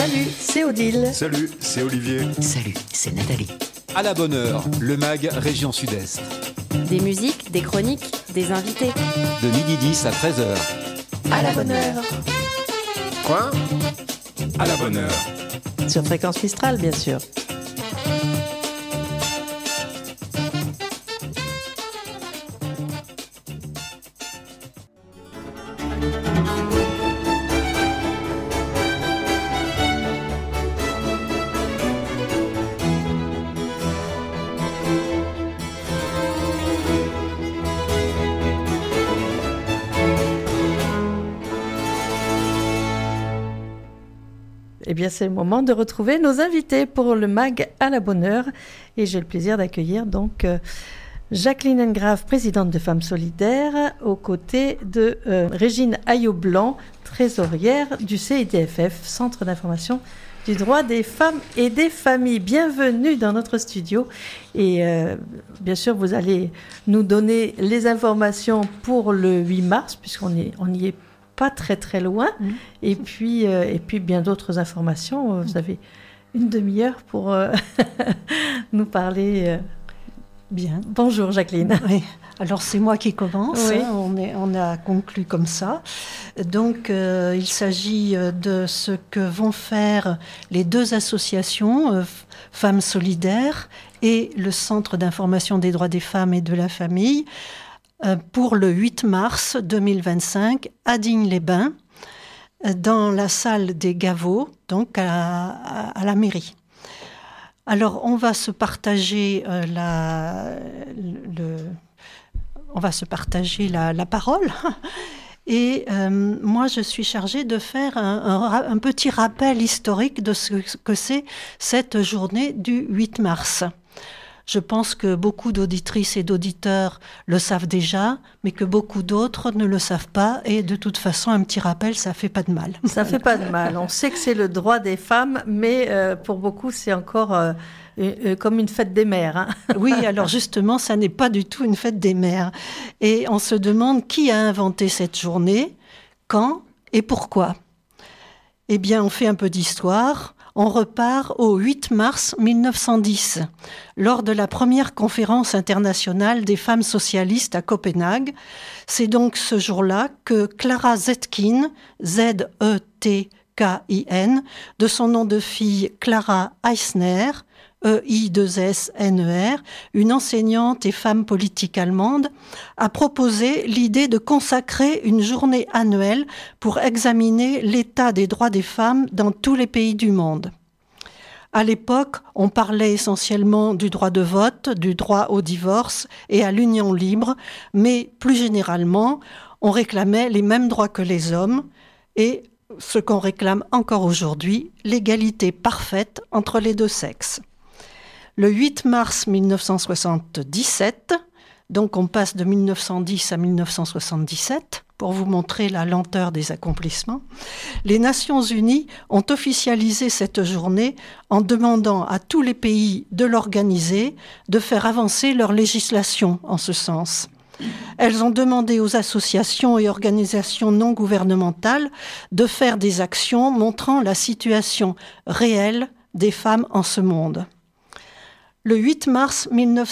Salut, c'est Odile. Salut, c'est Olivier. Salut, c'est Nathalie. À la bonne heure, le MAG Région Sud-Est. Des musiques, des chroniques, des invités. De midi 10 à 13h. À la bonne heure. Quoi ? À la bonne heure. Sur Fréquence Mistral, bien sûr. Eh bien, c'est le moment de retrouver nos invités pour le MAG à la bonne heure. Et j'ai le plaisir d'accueillir donc Jacqueline Engrave, présidente de Femmes Solidaires, aux côtés de Régine Ayot-Blanc, trésorière du CIDFF, Centre d'information du droit des femmes et des familles. Bienvenue dans notre studio. Et bien sûr, vous allez nous donner les informations pour le 8 mars, puisqu'on y est pas très très loin, et puis bien d'autres informations. Vous avez une demi-heure pour nous parler. Bien. Bonjour Jacqueline. Oui. Alors c'est moi qui commence, oui. On a conclu comme ça. Donc il s'agit de ce que vont faire les deux associations, Femmes Solidaires et le Centre d'information des droits des femmes et de la famille, pour le 8 mars 2025 à Digne-les-Bains, dans la salle des Gaveaux, donc à la mairie. Alors, on va se partager la parole. Et moi, je suis chargée de faire un petit rappel historique de ce que c'est cette journée du 8 mars. Je pense que beaucoup d'auditrices et d'auditeurs le savent déjà, mais que beaucoup d'autres ne le savent pas. Et de toute façon, un petit rappel, ça fait pas de mal. Ça fait pas de mal. On sait que c'est le droit des femmes, mais pour beaucoup, c'est encore comme une fête des mères. Hein. Oui, alors justement, ça n'est pas du tout une fête des mères. Et on se demande qui a inventé cette journée, quand et pourquoi. Eh bien, on fait un peu d'histoire. On repart au 8 mars 1910, lors de la première conférence internationale des femmes socialistes à Copenhague. C'est donc ce jour-là que Clara Zetkin, Z-E-T-K-I-N, de son nom de fille Clara Eisner, E-I-2-S-N-E-R, une enseignante et femme politique allemande, a proposé l'idée de consacrer une journée annuelle pour examiner l'état des droits des femmes dans tous les pays du monde. À l'époque, on parlait essentiellement du droit de vote, du droit au divorce et à l'union libre, mais plus généralement, on réclamait les mêmes droits que les hommes et ce qu'on réclame encore aujourd'hui, l'égalité parfaite entre les deux sexes. Le 8 mars 1977, donc on passe de 1910 à 1977, pour vous montrer la lenteur des accomplissements, les Nations Unies ont officialisé cette journée en demandant à tous les pays de l'organiser, de faire avancer leur législation en ce sens. Elles ont demandé aux associations et organisations non gouvernementales de faire des actions montrant la situation réelle des femmes en ce monde. Le 8 mars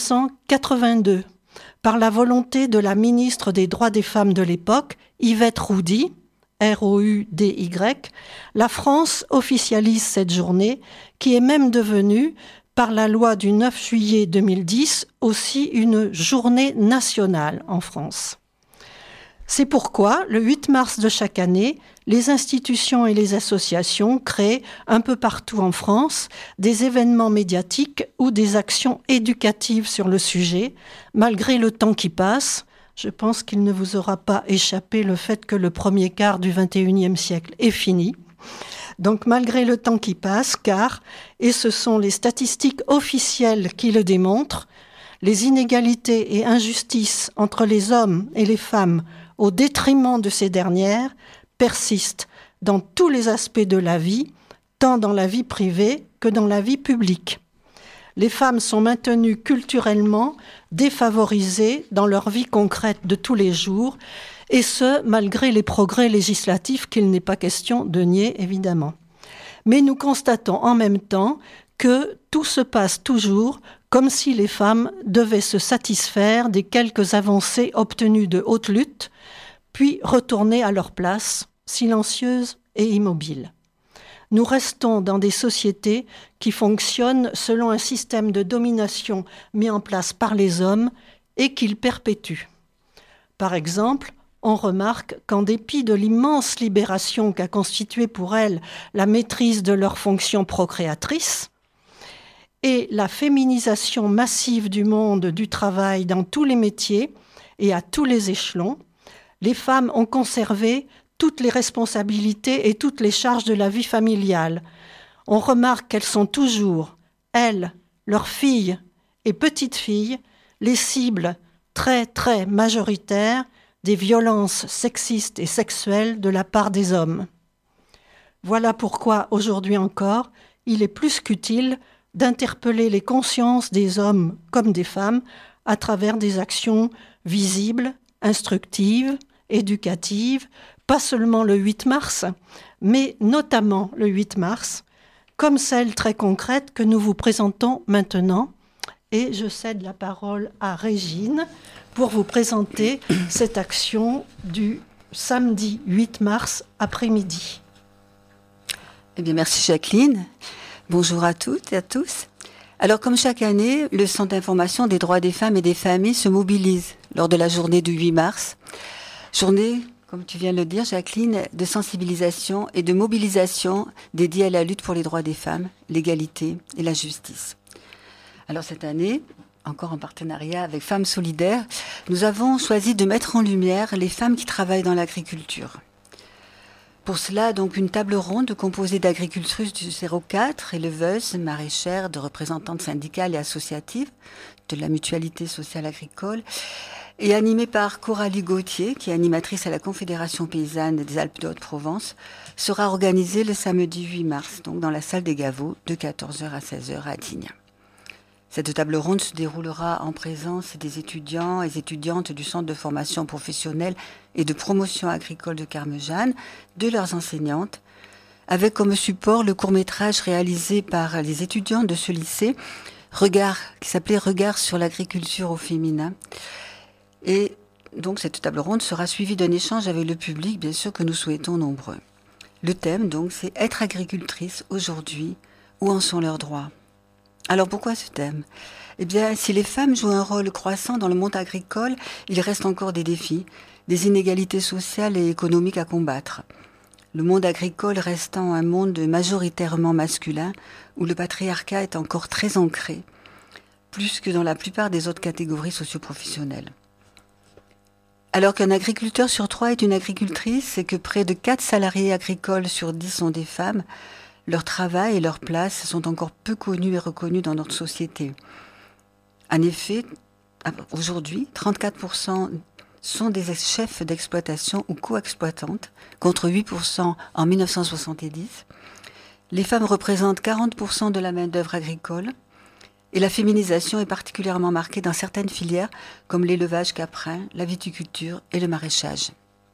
1982, par la volonté de la ministre des Droits des Femmes de l'époque, Yvette Roudy, R-O-U-D-Y, la France officialise cette journée, qui est même devenue, par la loi du 9 juillet 2010, aussi une journée nationale en France. C'est pourquoi, le 8 mars de chaque année, les institutions et les associations créent, un peu partout en France, des événements médiatiques ou des actions éducatives sur le sujet, malgré le temps qui passe. Je pense qu'il ne vous aura pas échappé le fait que le premier quart du XXIe siècle est fini. Donc malgré le temps qui passe, car, et ce sont les statistiques officielles qui le démontrent, les inégalités et injustices entre les hommes et les femmes au détriment de ces dernières persistent dans tous les aspects de la vie, tant dans la vie privée que dans la vie publique. Les femmes sont maintenues culturellement défavorisées dans leur vie concrète de tous les jours, et ce, malgré les progrès législatifs qu'il n'est pas question de nier, évidemment. Mais nous constatons en même temps que tout se passe toujours comme si les femmes devaient se satisfaire des quelques avancées obtenues de haute lutte, puis retourner à leur place, silencieuses et immobiles. Nous restons dans des sociétés qui fonctionnent selon un système de domination mis en place par les hommes et qu'ils perpétuent. Par exemple, on remarque qu'en dépit de l'immense libération qu'a constituée pour elles la maîtrise de leurs fonctions procréatrices et la féminisation massive du monde du travail dans tous les métiers et à tous les échelons, les femmes ont conservé toutes les responsabilités et toutes les charges de la vie familiale. On remarque qu'elles sont toujours, elles, leurs filles et petites-filles, les cibles très très majoritaires des violences sexistes et sexuelles de la part des hommes. Voilà pourquoi, aujourd'hui encore, il est plus qu'utile d'interpeller les consciences des hommes comme des femmes à travers des actions visibles, instructives, éducatives, pas seulement le 8 mars, mais notamment le 8 mars, comme celle très concrète que nous vous présentons maintenant. Et je cède la parole à Régine pour vous présenter cette action du samedi 8 mars après-midi. Eh bien, merci Jacqueline. Bonjour à toutes et à tous. Alors, comme chaque année, le Centre d'information des droits des femmes et des familles se mobilise lors de la journée du 8 mars. Journée, comme tu viens de le dire, Jacqueline, de sensibilisation et de mobilisation dédiée à la lutte pour les droits des femmes, l'égalité et la justice. Alors, cette année, encore en partenariat avec Femmes Solidaires, nous avons choisi de mettre en lumière les femmes qui travaillent dans l'agriculture. Pour cela, donc, une table ronde composée d'agricultrices du 04, éleveuses, maraîchères, de représentantes syndicales et associatives de la Mutualité sociale agricole, et animée par Coralie Gauthier, qui est animatrice à la Confédération paysanne des Alpes de Haute-Provence, sera organisée le samedi 8 mars, donc dans la salle des Gavots, de 14h à 16h à Digne. Cette table ronde se déroulera en présence des étudiants et étudiantes du Centre de formation professionnelle et de promotion agricole de Carmejeanne, de leurs enseignantes, avec comme support le court-métrage réalisé par les étudiants de ce lycée, qui s'appelait « Regard sur l'agriculture au féminin ». Et donc cette table ronde sera suivie d'un échange avec le public, bien sûr, que nous souhaitons nombreux. Le thème, donc, c'est « Être agricultrice aujourd'hui, où en sont leurs droits ?» Alors pourquoi ce thème ? Eh bien, si les femmes jouent un rôle croissant dans le monde agricole, il reste encore des défis, des inégalités sociales et économiques à combattre. Le monde agricole restant un monde majoritairement masculin, où le patriarcat est encore très ancré, plus que dans la plupart des autres catégories socio-professionnelles. Alors qu'un agriculteur sur 3 est une agricultrice et que près de 4 salariés agricoles sur 10 sont des femmes, leur travail et leur place sont encore peu connus et reconnus dans notre société. En effet, aujourd'hui, 34% sont des chefs d'exploitation ou co-exploitantes, contre 8% en 1970. Les femmes représentent 40% de la main-d'œuvre agricole. Et la féminisation est particulièrement marquée dans certaines filières, comme l'élevage caprin, la viticulture et le maraîchage.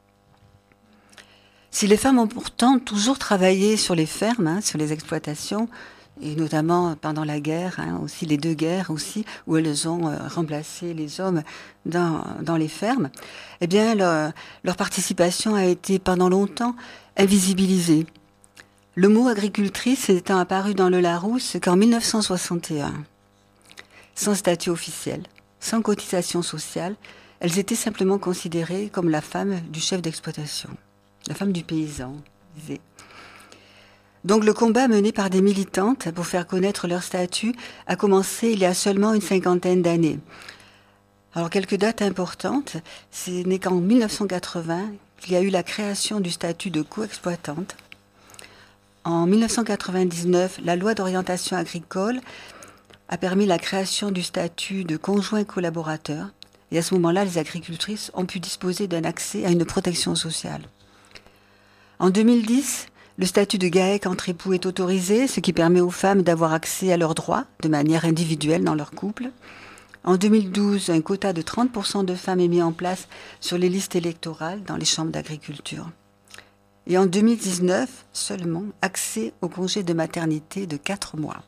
Si les femmes ont pourtant toujours travaillé sur les fermes, sur les exploitations, et notamment pendant la guerre, aussi les 2 guerres aussi, où elles ont remplacé les hommes dans les fermes, eh bien leur participation a été pendant longtemps invisibilisée. Le mot agricultrice étant apparu dans le Larousse qu'en 1961. Sans statut officiel, sans cotisation sociale, elles étaient simplement considérées comme la femme du chef d'exploitation, la femme du paysan, disait. Donc le combat mené par des militantes pour faire connaître leur statut a commencé il y a seulement une 50aine d'années. Alors quelques dates importantes, ce n'est qu'en 1980 qu'il y a eu la création du statut de co-exploitante. En 1999, la loi d'orientation agricole a permis la création du statut de conjoint collaborateur. Et à ce moment-là, les agricultrices ont pu disposer d'un accès à une protection sociale. En 2010, le statut de GAEC entre époux est autorisé, ce qui permet aux femmes d'avoir accès à leurs droits de manière individuelle dans leur couple. En 2012, un quota de 30% de femmes est mis en place sur les listes électorales dans les chambres d'agriculture. Et en 2019, seulement, accès au congé de maternité de 4 mois.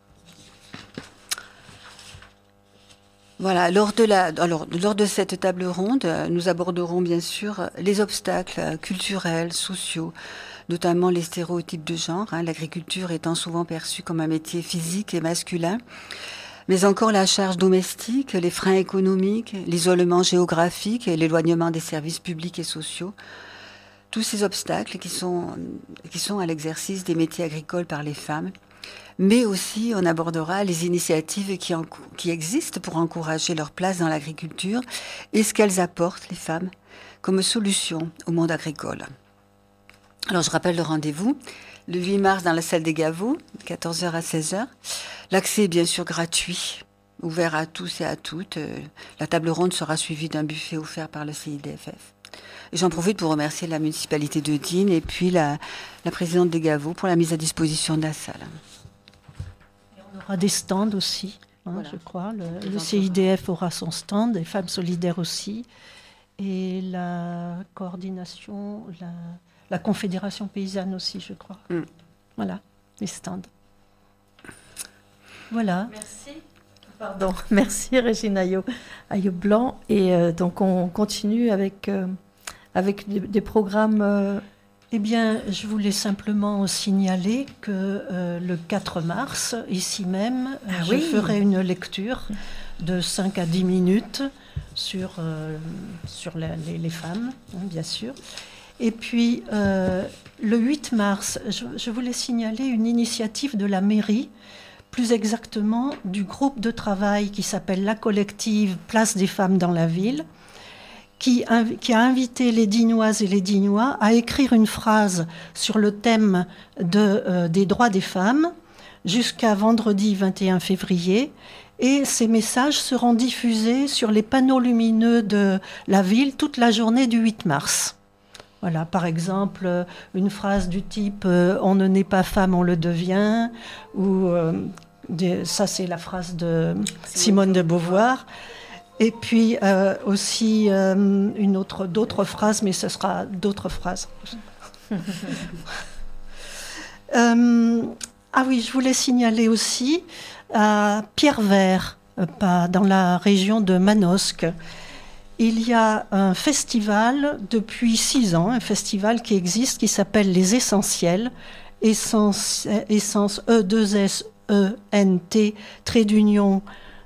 Voilà, lors de cette table ronde, nous aborderons bien sûr les obstacles culturels, sociaux, notamment les stéréotypes de genre, l'agriculture étant souvent perçue comme un métier physique et masculin, mais encore la charge domestique, les freins économiques, l'isolement géographique et l'éloignement des services publics et sociaux. Tous ces obstacles qui sont à l'exercice des métiers agricoles par les femmes. Mais aussi, on abordera les initiatives qui existent pour encourager leur place dans l'agriculture et ce qu'elles apportent, les femmes, comme solution au monde agricole. Alors, je rappelle le rendez-vous, le 8 mars dans la salle des Gaveaux, 14h à 16h. L'accès est bien sûr gratuit, ouvert à tous et à toutes. La table ronde sera suivie d'un buffet offert par le CIDFF. Et j'en profite pour remercier la municipalité de Digne et puis la présidente des Gaveaux pour la mise à disposition de la salle. On aura des stands aussi, Voilà. je crois. Le CIDF aura son stand, les femmes solidaires aussi. Et la coordination, la Confédération paysanne aussi, je crois. Voilà, les stands. Voilà. Merci. Pardon, merci Régine Ayo-Blanc. Et donc on continue avec des programmes... Eh bien, je voulais simplement signaler que le 4 mars, ici même, je ferai une lecture de 5 à 10 minutes sur les femmes, bien sûr. Et puis, le 8 mars, je voulais signaler une initiative de la mairie, plus exactement du groupe de travail qui s'appelle La Collective Place des femmes dans la ville, qui a invité les Dignoises et les Dignois à écrire une phrase sur le thème des droits des femmes jusqu'à vendredi 21 février. Et ces messages seront diffusés sur les panneaux lumineux de la ville toute la journée du 8 mars. Voilà, par exemple, une phrase du type « On ne naît pas femme, on le devient » ou ça c'est la phrase de Simone de Beauvoir. Et puis aussi d'autres phrases, mais ce sera d'autres phrases. Je voulais signaler aussi à Pierrevert, dans la région de Manosque. Il y a un festival depuis 6 ans, un festival qui existe, qui s'appelle Les Essentiels, Essence E2SENT, trait d'union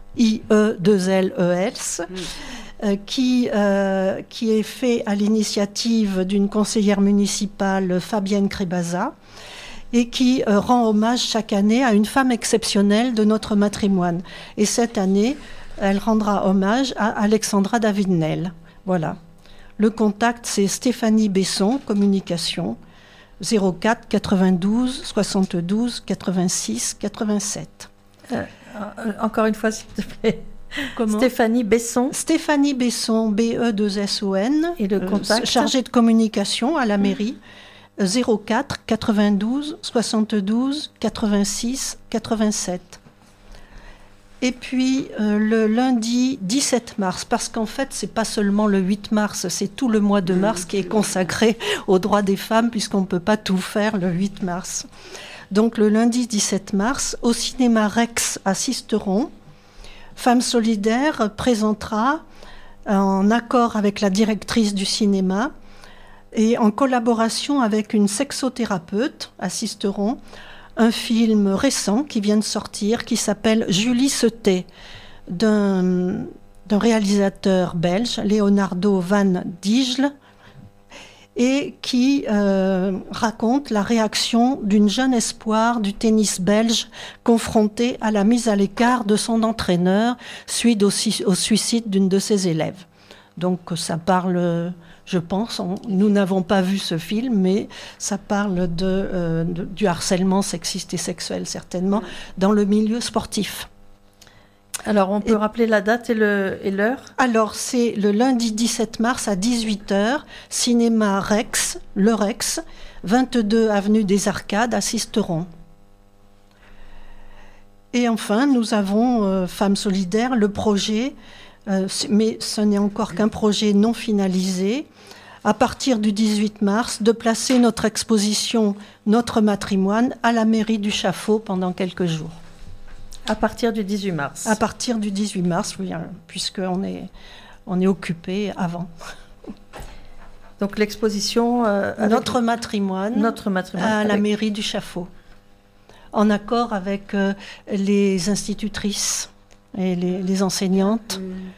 IE2LES, qui est fait à l'initiative d'une conseillère municipale, Fabienne Crébaza, et qui rend hommage chaque année à une femme exceptionnelle de notre matrimoine. Et cette année, elle rendra hommage à Alexandra David-Nel. Voilà. Le contact, c'est Stéphanie Besson, communication, 04 92 72 86 87. Encore une fois, s'il te plaît. Comment ? Stéphanie Besson. Stéphanie Besson, BE2SON, et le contact chargée de communication à la mairie, 04 92 72 86 87. Et puis le lundi 17 mars, parce qu'en fait, c'est pas seulement le 8 mars, c'est tout le mois de mars qui est consacré aux droits des femmes, puisqu'on ne peut pas tout faire le 8 mars. Donc le lundi 17 mars, au cinéma Rex à Sisteron, Femmes Solidaires présentera, en accord avec la directrice du cinéma et en collaboration avec une sexothérapeute à Sisteron, un film récent qui vient de sortir qui s'appelle Julie se tait, d'un réalisateur belge, Leonardo van Dijl, et qui raconte la réaction d'une jeune espoir du tennis belge confrontée à la mise à l'écart de son entraîneur suite au suicide d'une de ses élèves. Donc ça parle, je pense, nous n'avons pas vu ce film, mais ça parle du harcèlement sexiste et sexuel certainement dans le milieu sportif. Alors, on peut rappeler la date et l'heure ? Alors, c'est le lundi 17 mars à 18h, cinéma Rex, le Rex, 22 avenue des Arcades à Sisteron. Et enfin, nous avons Femmes Solidaires, le projet, mais ce n'est encore qu'un projet non finalisé, à partir du 18 mars, de placer notre exposition « Notre matrimoine » à la mairie du Chaffaut pendant quelques jours. À partir du 18 mars. À partir du 18 mars, oui, hein, puisqu'on est occupé avant. Donc l'exposition... Notre matrimoine à la mairie du Chaffaut, en accord avec les institutrices et les enseignantes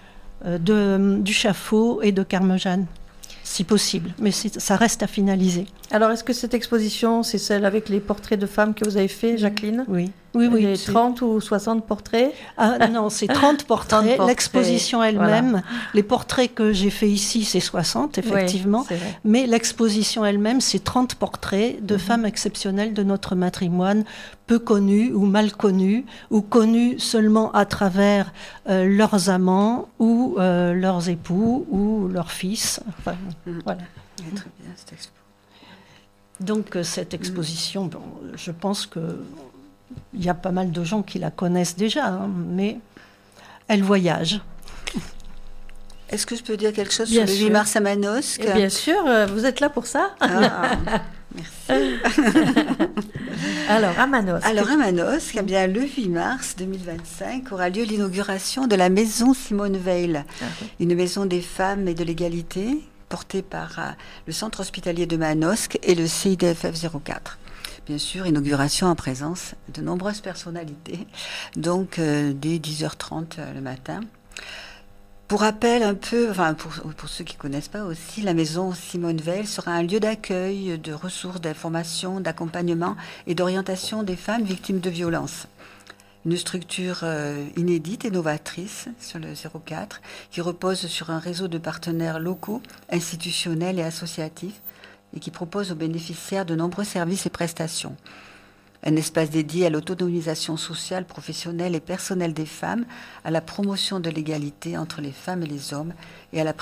du Chaffaut et de Carmejane, si possible. Mais ça reste à finaliser. Alors, est-ce que cette exposition, c'est celle avec les portraits de femmes que vous avez fait, Jacqueline ? Oui. Les 30 ou 60 portraits ? Ah non, c'est 30 portraits. L'exposition elle-même, voilà. Les portraits que j'ai fait ici, c'est 60, effectivement. Oui, c'est vrai. Mais l'exposition elle-même, c'est 30 portraits de femmes exceptionnelles de notre matrimoine, peu connues ou mal connues, ou connues seulement à travers leurs amants, ou leurs époux, ou leurs fils. Enfin, voilà. Très bien, cette expo. Donc cette exposition, bon, je pense qu'il y a pas mal de gens qui la connaissent déjà, hein, mais elle voyage. Est-ce que je peux dire quelque chose bien sur le 8 mars à Manosque ? Bien sûr, vous êtes là pour ça. Merci. Alors, à Manosque. Eh bien, le 8 mars 2025 aura lieu l'inauguration de la maison Simone Veil, une maison des femmes et de l'égalité, porté par le centre hospitalier de Manosque et le CIDFF 04. Bien sûr, inauguration en présence de nombreuses personnalités, donc dès 10h30 le matin. Pour rappel un peu, enfin pour ceux qui ne connaissent pas aussi, la maison Simone Veil sera un lieu d'accueil, de ressources, d'information, d'accompagnement et d'orientation des femmes victimes de violences. Une structure inédite et novatrice sur le 04 qui repose sur un réseau de partenaires locaux, institutionnels et associatifs et qui propose aux bénéficiaires de nombreux services et prestations. Un espace dédié à l'autonomisation sociale, professionnelle et personnelle des femmes, à la promotion de l'égalité entre les femmes et les hommes et à la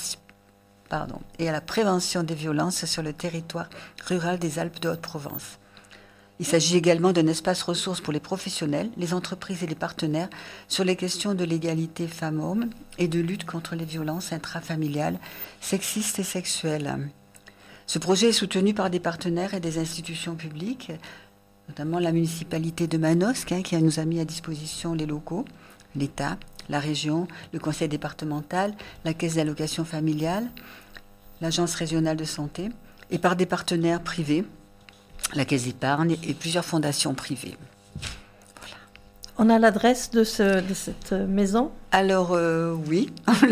prévention des violences sur le territoire rural des Alpes de Haute-Provence. Il s'agit également d'un espace ressources pour les professionnels, les entreprises et les partenaires sur les questions de l'égalité femmes-hommes et de lutte contre les violences intrafamiliales, sexistes et sexuelles. Ce projet est soutenu par des partenaires et des institutions publiques, notamment la municipalité de Manosque, qui nous a mis à disposition les locaux, l'État, la région, le conseil départemental, la caisse d'allocation familiale, l'agence régionale de santé, et par des partenaires privés, la Caisse d'épargne et plusieurs fondations privées. Voilà. On a l'adresse de cette maison ? Alors, oui.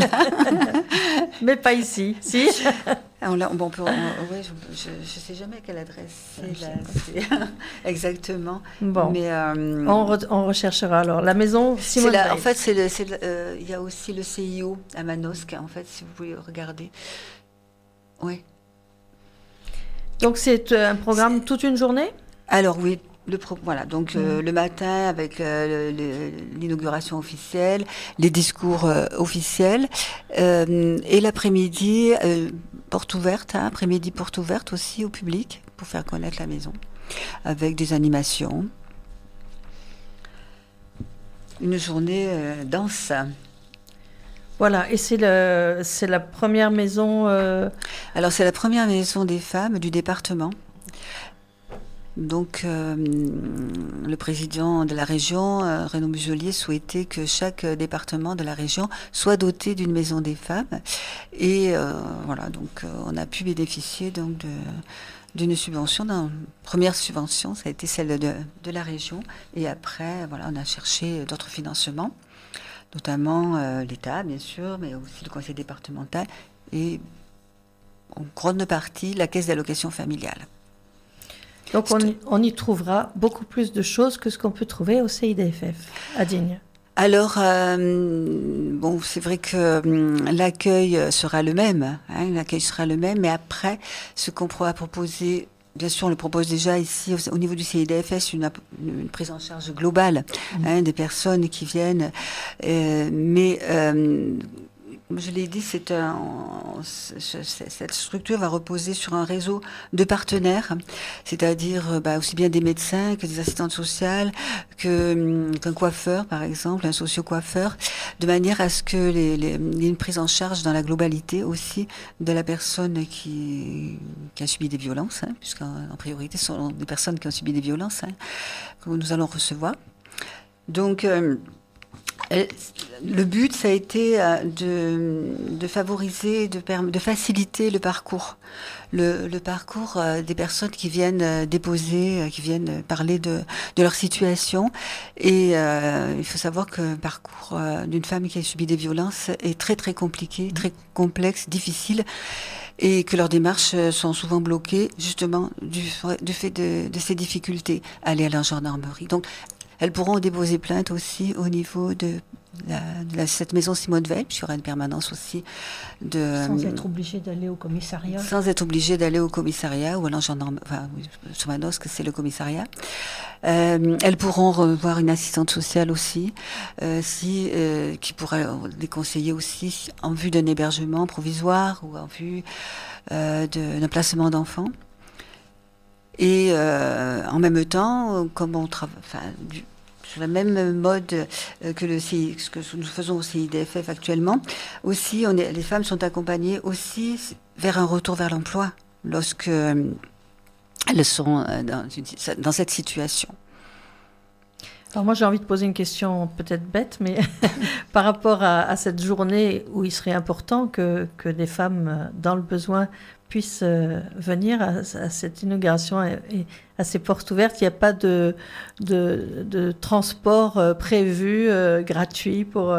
Mais pas ici, si. Je ne sais jamais quelle adresse c'est. Exactement. Bon, mais, on recherchera alors. La maison Simone Veil. En fait, il y a aussi le CIO à Manosque, en fait, si vous voulez regarder. Oui. Donc c'est un programme toute une journée ? Alors oui, le matin avec l'inauguration officielle, les discours officiels, et l'après-midi porte ouverte, après-midi porte ouverte aussi au public pour faire connaître la maison, avec des animations. Une journée dense. Voilà, et c'est la première maison... Alors, c'est la première maison des femmes du département. Donc, le président de la région, Renaud Muselier, souhaitait que chaque département de la région soit doté d'une maison des femmes. Et on a pu bénéficier donc d'une subvention. Première subvention, ça a été celle de la région. Et après, on a cherché d'autres financements, notamment l'État, bien sûr, mais aussi le conseil départemental et en grande partie la caisse d'allocation familiale. Donc on y trouvera beaucoup plus de choses que ce qu'on peut trouver au CIDFF à Digne. Alors, c'est vrai que l'accueil sera le même, mais après, ce qu'on pourra proposer, bien sûr, on le propose déjà ici au niveau du CIDFS, une prise en charge globale des personnes qui viennent, mais comme je l'ai dit, cette structure va reposer sur un réseau de partenaires, c'est-à-dire aussi bien des médecins que des assistantes sociales, qu'un coiffeur, par exemple, un socio-coiffeur, de manière à ce qu'il y ait une prise en charge dans la globalité aussi de la personne qui a subi des violences, puisqu'en priorité, ce sont des personnes qui ont subi des violences que nous allons recevoir. Donc, le but, ça a été de favoriser, de faciliter le parcours. Le parcours des personnes qui viennent déposer, qui viennent parler de leur situation. Et il faut savoir que le parcours d'une femme qui a subi des violences est très très compliqué, très complexe, difficile. Et que leurs démarches sont souvent bloquées, justement, du fait de ces difficultés. Aller à la gendarmerie. Donc, elles pourront déposer plainte aussi au niveau de cette maison Simone Veil, puisqu'il y aura une permanence aussi. Sans être obligé d'aller au commissariat. Sans être obligé d'aller au commissariat ou à la gendarmerie. Enfin, sur Manosque, c'est le commissariat. Elles pourront revoir une assistante sociale aussi, qui pourra les conseiller aussi en vue d'un hébergement provisoire ou en vue d'un placement d'enfants. Et en même temps, comme on travaille, sur le même mode que ce que nous faisons au CIDFF actuellement, aussi les femmes sont accompagnées aussi vers un retour vers l'emploi lorsque elles sont dans cette situation. Alors moi j'ai envie de poser une question peut-être bête, mais par rapport à cette journée où il serait important que des femmes dans le besoin puissent venir à cette inauguration et à ces portes ouvertes, il n'y a pas de transport prévu, gratuit pour...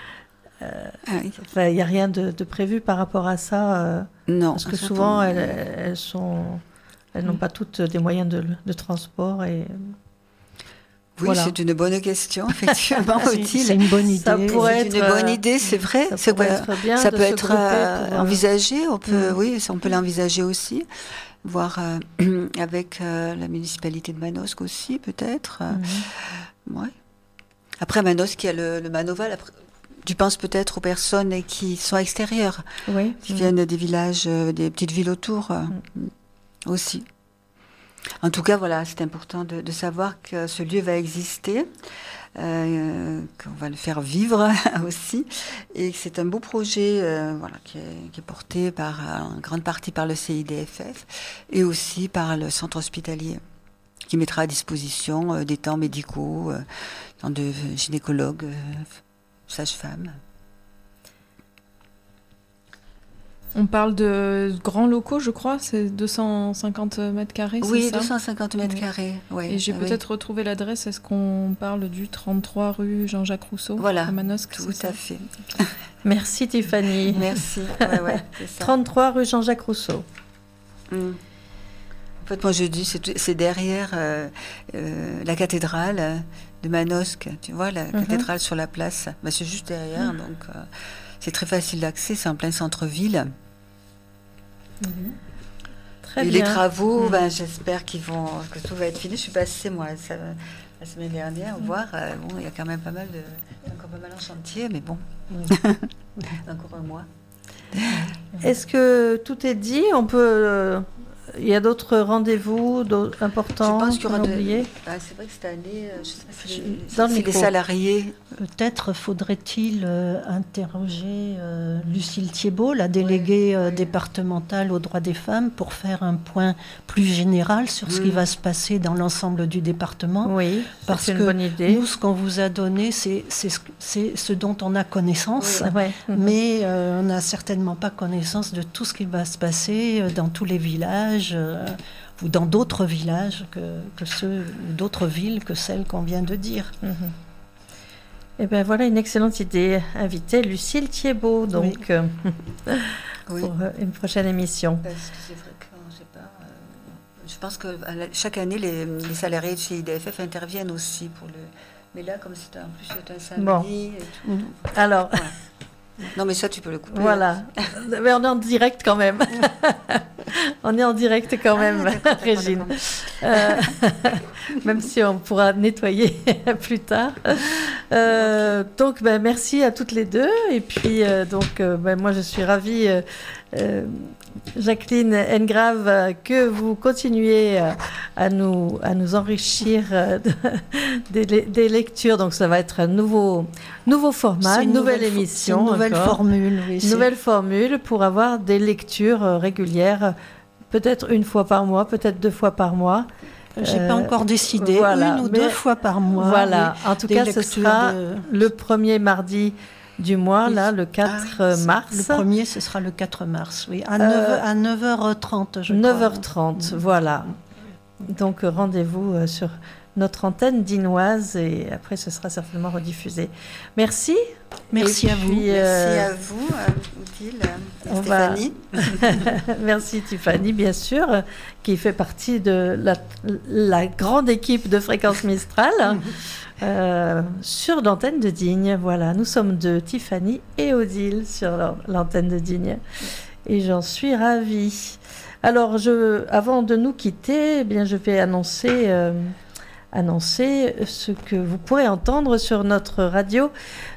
il n'y a rien de prévu par rapport à ça. Non. Parce que souvent elles n'ont pas toutes des moyens de transport et... Oui, voilà. C'est une bonne question, effectivement, Odile. C'est une bonne idée. Ça pourrait être une bonne idée, c'est vrai. Ça pourrait être bien. Ça peut être envisagé. On peut, on peut l'envisager aussi. Voir avec la municipalité de Manosque aussi, peut-être. Ouais. Après Manosque, il y a le Manoval. Tu penses peut-être aux personnes qui sont extérieures, qui viennent des villages, des petites villes autour aussi. En tout cas, voilà, c'est important de savoir que ce lieu va exister, qu'on va le faire vivre aussi, et que c'est un beau projet qui est porté en grande partie par le CIDFF et aussi par le centre hospitalier, qui mettra à disposition des temps médicaux, de gynécologues, sages-femmes. On parle de grands locaux, je crois, c'est 250 mètres carrés, oui, c'est ça ? 250 mètres carrés, oui. Et j'ai peut-être retrouvé l'adresse, est-ce qu'on parle du 33 rue Jean-Jacques Rousseau à Manosque ? Tout à fait. Merci Tiffany. Merci, c'est ça. 33 rue Jean-Jacques Rousseau. En fait, moi je dis, c'est derrière la cathédrale de Manosque, tu vois, la cathédrale sur la place. C'est juste derrière, donc... c'est très facile d'accès, c'est en plein centre-ville. Très et bien. les travaux, j'espère que tout va être fini. Je suis passée, moi, la semaine dernière, voir. Il y a quand même encore pas mal en chantier, mais bon, encore un mois. Est-ce que tout est dit ? On peut... il y a d'autres rendez-vous importants? Je pense qu'il y aura oubliés. C'est vrai que cette année, je sais pas si les salariés... Peut-être faudrait-il interroger Lucille Thiebaud, la déléguée départementale aux droits des femmes, pour faire un point plus général sur ce qui va se passer dans l'ensemble du département. Oui, parce c'est une que bonne idée. Nous, ce qu'on vous a donné, c'est ce dont on a connaissance, mais on n'a certainement pas connaissance de tout ce qui va se passer dans tous les villages ou dans d'autres villages d'autres villes que celles qu'on vient de dire. Eh bien, voilà une excellente idée. Inviter Lucille Thiebaud, donc, pour une prochaine émission. Parce que c'est vrai que, je pense que chaque année, les salariés de chez IDFF interviennent aussi pour le... Mais là, comme c'est un samedi et tout. Alors... Non, mais ça, tu peux le couper. Voilà. Mais on est en direct quand même. On est en direct quand même, d'accord, Régine. Même si on pourra nettoyer plus tard. Donc, merci à toutes les deux. Et puis, moi, je suis ravie, Jacqueline Engrave, que vous continuez à nous enrichir des lectures. Donc, ça va être un nouveau format, une nouvelle émission. Une nouvelle formule, oui. Une nouvelle formule pour avoir des lectures régulières, peut-être une fois par mois, peut-être 2 fois par mois. J'ai pas encore décidé, voilà, 1 ou 2 fois par mois. Voilà, en tout cas, ce sera le premier mardi du mois, là, le 4 mars. Le premier, ce sera le 4 mars, oui, à 9h30, je crois. 9h30, voilà. Donc, rendez-vous sur notre antenne dinoise et après, ce sera certainement rediffusé. Merci. Merci à vous. Merci à vous, Odile, Stéphanie. Merci Tiffany, bien sûr, qui fait partie de la grande équipe de Fréquence Mistral sur l'antenne de Digne. Voilà, nous sommes 2, Tiffany et Odile, sur l'antenne de Digne. Et j'en suis ravie. Alors, avant de nous quitter, je vais annoncer ce que vous pourrez entendre sur notre radio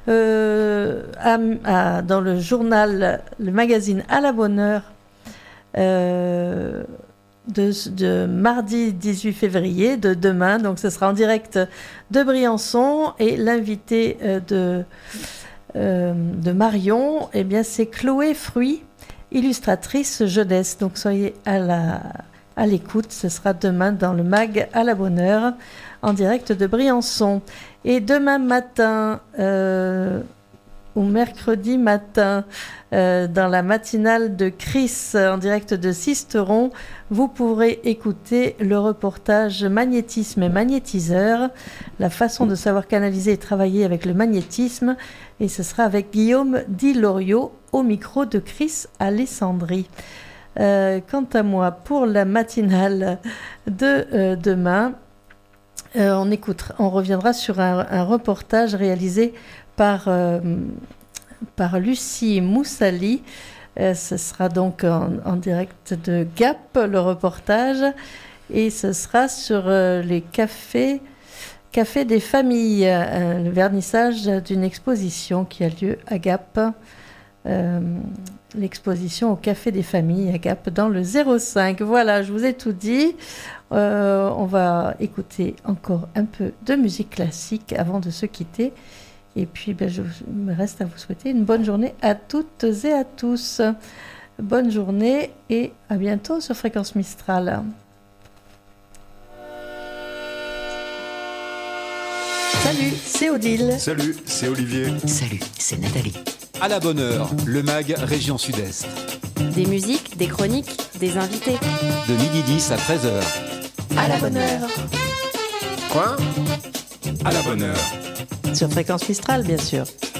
dans le journal, le magazine À la bonne heure de mardi 18 février, de demain. Donc ce sera en direct de Briançon et l'invité de Marion, c'est Chloé Fruit, illustratrice jeunesse. Donc soyez à l'écoute, ce sera demain dans le MAG À la bonne heure, en direct de Briançon. Et demain matin, ou mercredi matin, dans la matinale de Chris, en direct de Sisteron, vous pourrez écouter le reportage Magnétisme et magnétiseur, la façon de savoir canaliser et travailler avec le magnétisme. Et ce sera avec Guillaume Di Lorio au micro de Chris Alessandri. Quant à moi, pour la matinale de demain, on reviendra sur un reportage réalisé par Lucie Moussali. Ce sera donc en direct de Gap, le reportage, et ce sera sur les cafés des familles, le vernissage d'une exposition qui a lieu à Gap. L'exposition au Café des Familles à Gap dans le 05. Voilà, je vous ai tout dit. On va écouter encore un peu de musique classique avant de se quitter. Et puis, je me reste à vous souhaiter une bonne journée à toutes et à tous. Bonne journée et à bientôt sur Fréquence Mistral. Salut, c'est Odile. Salut, c'est Olivier. Salut, c'est Nathalie. À la bonne heure, le MAG Région Sud-Est. Des musiques, des chroniques, des invités. De midi 10 à 13h. À la bonne heure. Quoi? À la bonne heure. Sur Fréquence Mistral, bien sûr.